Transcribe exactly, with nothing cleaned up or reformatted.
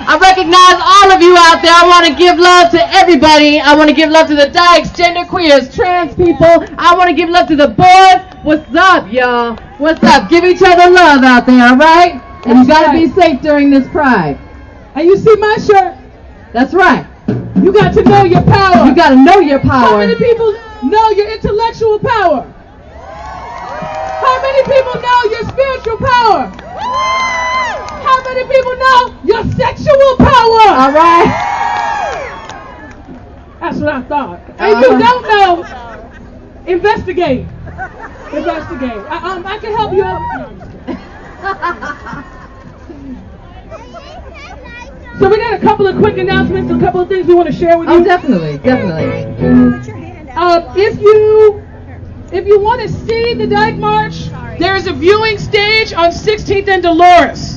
I recognize all of you out there. I want to give love to everybody. I want to give love to the dykes, gender queers, trans people. I want to give love to the boys. What's up, y'all? What's up? Give each other love out there, all right? And you got to be safe during this Pride. And you see my shirt? That's right. You got to know your power. You got to know your power. How many people know your intellectual power? How many people know your spiritual power? How many people know your sexual power? All right. That's what I thought. And uh-huh. you don't know, investigate. Investigate. I, um, I can help you out. So we got a couple of quick announcements, a couple of things we want to share with you. Oh, definitely, definitely. Uh, if you if you want to see the Dyke March, there is a viewing stage on sixteenth and Dolores.